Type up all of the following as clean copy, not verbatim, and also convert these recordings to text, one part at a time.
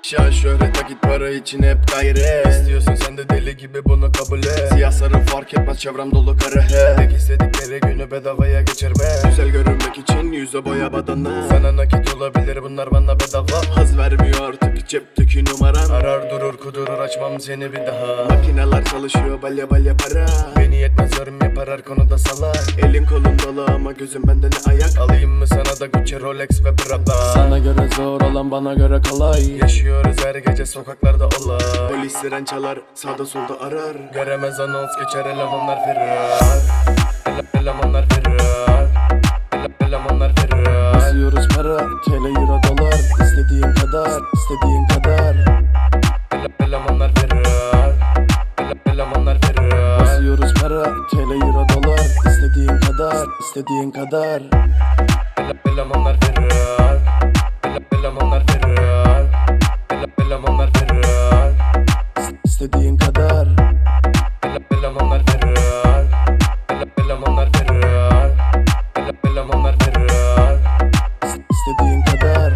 Şan şöhret vakit para için hep gayret. İstiyorsun sen de deli gibi bunu kabul et. Siyah sarı fark etmez çevrem dolu kara he. Tek istedikleri günü bedavaya geçirme. Güzel görünmek için yüze boya badana. Sana nakit olabilir bunlar bana bedava. Haz vermiyor artık cepteki numaran. Arar durur kudurur açmam seni bir daha. Makineler çalışıyor balya balya para. Beni yetmez yorum yapar her konuda salak. Elim kolum dolu ama gözüm bende ne ayak. Alayım mı sana da Gucci, Rolex ve Prada. Sana göre zor olan bbana göre kolay. Yaşıyoruz her gece sokaklarda olay. Polis siren çalar sağda solda arar. Göremez anons geçer elemanlar ferrar. Elemanlar ferrar. Elemanlar ferrar. Basıyoruz para, TL, euro, dolar. İstediğin kadar, istediğin kadar. Elemanlar ferrar. Elemanlar ferrar. Basıyoruz para, TL, euro, dolar. İstediğin kadar, istediğin kadar. Elemanlar ferrar. Elemanlar ferrar. Elemanlar ferrar. İstediğin kadar. Elemanlar ferrar. Elemanlar ferrar. Elemanlar ferrar. İstediğin kadar.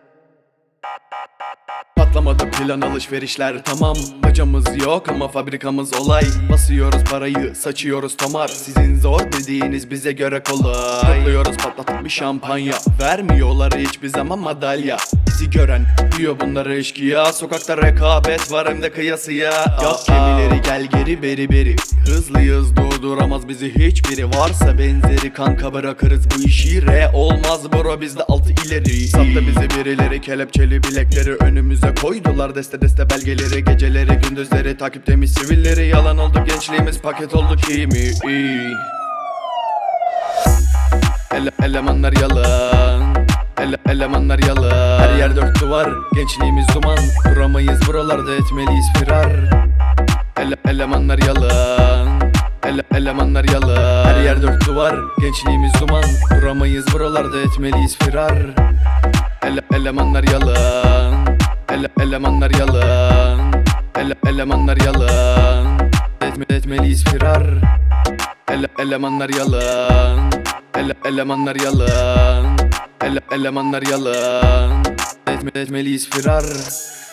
Patlamadı plan alışverişler tamam. Bacamız yok ama fabrikamız olay. Basıyoruz parayı saçıyoruz tomar. Sizin zor dediğiniz bize göre kolay. Topluyoruz patlatıp bir şampanya. Vermiyorlar hiçbir zaman madalya. Bizi gören diyor bunları eşkıya. Sokakta rekabet var hem de kıyasıya. Yak gemileri gel geri beri beri. Hızlıyız durduramaz bizi hiçbiri. Varsa benzeri kanka bırakırız bu işi. Olmaz bro bizde altı ileri. Sattı bizi birileri kelepçeli bilekleri önümüze koydular deste deste belgeleri. Geceleri gündüzleri takiptemiz sivilleri. Yalan oldu gençliğimiz paket oldu kimi. Elemanlar yalan. Elemanlar yalan. Her yer dört duvar gençliğimiz duman. Duramayız buralarda etmeliyiz firar. Elemanlar yalan. Elemanlar yalan. Her yer dört duvar gençliğimiz duman. Duramayız buralarda etmeliyiz firar. Elemanlar yalan. Elemanlar yalan. Elemanlar yalan. Etmeliyiz firar. Elemanlar yalan. Elemanlar yalan. Elemanlar yalan. Etmeliyiz firar.